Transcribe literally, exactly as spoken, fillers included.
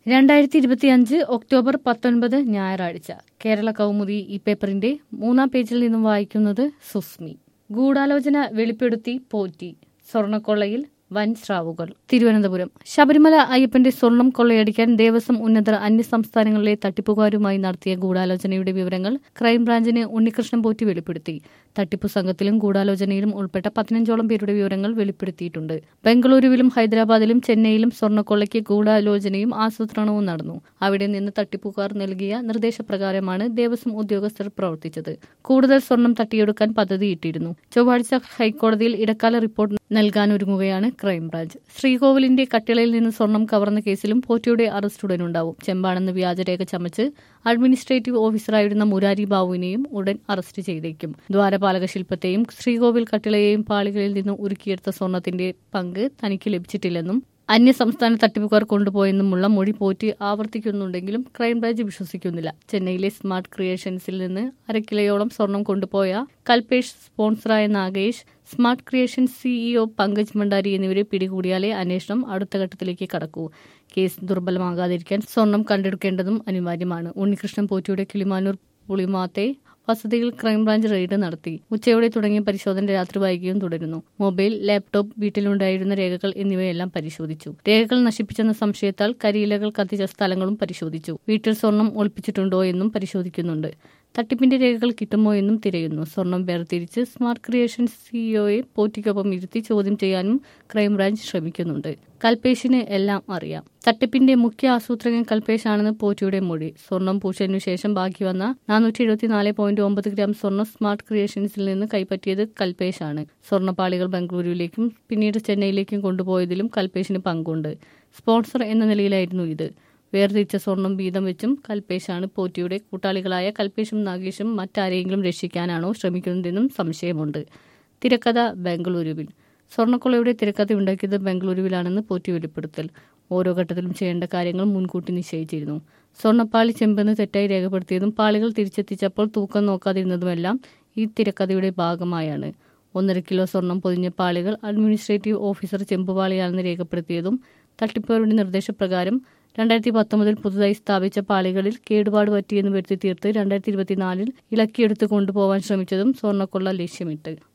രണ്ടായിരത്തി ഇരുപത്തി അഞ്ച് ഒക്ടോബർ പത്തൊൻപത് ഞായറാഴ്ച കേരള കൗമുദി ഈ പേപ്പറിന്റെ മൂന്നാം പേജിൽ നിന്നും വായിക്കുന്നത് സുസ്മി. ഗൂഢാലോചന വെളിപ്പെടുത്തി പോറ്റി, സ്വർണക്കൊള്ളയിൽ വൻ സ്രാവുകൾ. തിരുവനന്തപുരം. ശബരിമല അയ്യപ്പന്റെ സ്വർണം കൊള്ളയടിക്കാൻ ദേവസ്വം ഉന്നതർ അന്യസംസ്ഥാനങ്ങളിലെ തട്ടിപ്പുകാരുമായി നടത്തിയ ഗൂഢാലോചനയുടെ വിവരങ്ങൾ ക്രൈംബ്രാഞ്ചിന് ഉണ്ണികൃഷ്ണൻ പോറ്റി വെളിപ്പെടുത്തി. തട്ടിപ്പു സംഘത്തിലും ഗൂഢാലോചനയിലും ഉൾപ്പെട്ട പതിനഞ്ചോളം പേരുടെ വിവരങ്ങൾ വെളിപ്പെടുത്തിയിട്ടുണ്ട്. ബംഗളൂരുവിലും ഹൈദരാബാദിലും ചെന്നൈയിലും സ്വർണ്ണക്കൊള്ളയ്ക്ക് ഗൂഢാലോചനയും ആസൂത്രണവും നടന്നു. അവിടെ നിന്ന് തട്ടിപ്പുകാർ നൽകിയ നിർദ്ദേശപ്രകാരമാണ് ദേവസ്വം ഉദ്യോഗസ്ഥർ പ്രവർത്തിച്ചത്. കൂടുതൽ സ്വർണം തട്ടിയെടുക്കാൻ പദ്ധതിയിട്ടിരുന്നു. ചൊവ്വാഴ്ച ഹൈക്കോടതിയിൽ ഇടക്കാല റിപ്പോർട്ട് നൽകാനൊരുങ്ങുകയാണ് ക്രൈംബ്രാഞ്ച്. ശ്രീകോവിലിന്റെ കട്ടിളയിൽ നിന്ന് സ്വർണം കവർന്ന കേസിലും പോറ്റിയുടെ അറസ്റ്റ് ഉടനുണ്ടാവും. ചെമ്പാണെന്ന് വ്യാജരേഖ ചമച്ച് അഡ്മിനിസ്ട്രേറ്റീവ് ഓഫീസറായിരുന്ന മുരാരി ബാബുവിനെയും ഉടൻ അറസ്റ്റ് ചെയ്തേക്കും. ദ്വാരപാലക ശില്പത്തെയും ശ്രീകോവിൽ കട്ടിളയെയും പാളികളിൽ നിന്ന് ഉരുക്കിയെടുത്ത സ്വർണത്തിന്റെ പങ്ക് തനിക്ക് ലഭിച്ചിട്ടില്ലെന്നും അന്യസംസ്ഥാന തട്ടിപ്പുകാർ കൊണ്ടുപോയെന്നുമുള്ള മൊഴി പോറ്റി ആവർത്തിക്കുന്നുണ്ടെങ്കിലും ക്രൈംബ്രാഞ്ച് വിശ്വസിക്കുന്നില്ല. ചെന്നൈയിലെ സ്മാർട്ട് ക്രിയേഷൻസിൽ നിന്ന് അരക്കിലയോളം സ്വർണം കൊണ്ടുപോയ കൽപേഷ്, സ്പോൺസറായ Nagesh, smart creation CEO Pankaj Bhandari എന്നിവരെ പിടികൂടിയാലേ അന്വേഷണം അടുത്ത ഘട്ടത്തിലേക്ക് കടക്കൂ. കേസ് ദുർബലമാകാതിരിക്കാൻ സ്വർണം കണ്ടെടുക്കേണ്ടതും അനിവാര്യമാണ്. ഉണ്ണികൃഷ്ണൻ പോറ്റിയുടെ കിളിമാനൂർ പുളിമാത്തെ വസതിയിൽ ക്രൈംബ്രാഞ്ച് റെയ്ഡ് നടത്തി. ഉച്ചയോടെ തുടങ്ങിയ പരിശോധന രാത്രി വൈകിയും തുടരുന്നു. മൊബൈൽ, ലാപ്ടോപ്പ്, വീട്ടിലുണ്ടായിരുന്ന രേഖകൾ എന്നിവയെല്ലാം പരിശോധിച്ചു. രേഖകൾ നശിപ്പിച്ചെന്ന സംശയത്താൽ കരിയിലകൾ കത്തിച്ച സ്ഥലങ്ങളും പരിശോധിച്ചു. വീട്ടിൽ സ്വർണം ഒളിപ്പിച്ചിട്ടുണ്ടോ എന്നും പരിശോധിക്കുന്നുണ്ട്. തട്ടിപ്പിന്റെ രേഖകൾ കിട്ടുമോ എന്നും തിരയുന്നു. സ്വർണം വേർതിരിച്ച് സ്മാർട്ട് ക്രിയേഷൻ സിഇഒയെ പോറ്റിക്കൊപ്പം ഇരുത്തി ചോദ്യം ചെയ്യാനും ക്രൈംബ്രാഞ്ച് ശ്രമിക്കുന്നുണ്ട്. കൽപേഷിന് എല്ലാം അറിയാം. തട്ടിപ്പിന്റെ മുഖ്യ ആസൂത്രകൻ കൽപേഷാണെന്ന് പോറ്റിയുടെ മൊഴി. സ്വർണം പൂശലിനു ശേഷം ബാക്കി വന്ന നാനൂറ്റി എഴുപത്തിനാല് പോയിന്റ് ഒമ്പത് ഗ്രാം സ്വർണം സ്മാർട്ട് ക്രിയേഷൻസിൽ നിന്ന് കൈപ്പറ്റിയത് കൽപേഷാണ്. സ്വർണ്ണപ്പാളികൾ ബംഗളൂരുവിലേക്കും പിന്നീട് ചെന്നൈയിലേക്കും കൊണ്ടുപോയതിലും കൽപേഷിന് പങ്കുണ്ട്. സ്പോൺസർ എന്ന നിലയിലായിരുന്നു ഇത്. വേർതിരിച്ച സ്വർണം വീതം വെച്ചും കൽപേഷാണ് പോറ്റിയുടെ കൂട്ടാളികളായ കൽപേഷും നാഗേഷും മറ്റാരെയെങ്കിലും രക്ഷിക്കാനാണോ ശ്രമിക്കുന്നതെന്നും സംശയമുണ്ട്. തിരക്കഥ ബംഗളൂരുവിൽ. സ്വർണ്ണക്കൊള്ളയുടെ തിരക്കഥ ഉണ്ടാക്കിയത് ബംഗളൂരുവിലാണെന്ന് പോറ്റി വെളിപ്പെടുത്തൽ. ഓരോ ഘട്ടത്തിലും ചെയ്യേണ്ട കാര്യങ്ങൾ മുൻകൂട്ടി നിശ്ചയിച്ചിരുന്നു. സ്വർണ്ണപ്പാളി ചെമ്പെന്ന് തെറ്റായി രേഖപ്പെടുത്തിയതും പാളികൾ തിരിച്ചെത്തിച്ചപ്പോൾ തൂക്കം നോക്കാതിരുന്നതുമെല്ലാം ഈ തിരക്കഥയുടെ ഭാഗമായാണ്. ഒന്നര കിലോ സ്വർണം പൊതിഞ്ഞ പാളികൾ അഡ്മിനിസ്ട്രേറ്റീവ് ഓഫീസർ ചെമ്പുപാളിയാണെന്ന് രേഖപ്പെടുത്തിയതും തട്ടിപ്പുകാരുടെ നിർദ്ദേശപ്രകാരം രണ്ടായിരത്തി പത്തൊമ്പതിൽ പുതുതായി സ്ഥാപിച്ച പാളികളിൽ കേടുപാട് പറ്റിയെന്ന് വരുത്തി തീർത്ത് രണ്ടായിരത്തി ഇരുപത്തിനാലിൽ ഇളക്കിയെടുത്ത് കൊണ്ടുപോവാൻ ശ്രമിച്ചതും സ്വർണ്ണക്കൊള്ള ലക്ഷ്യമിട്ട്.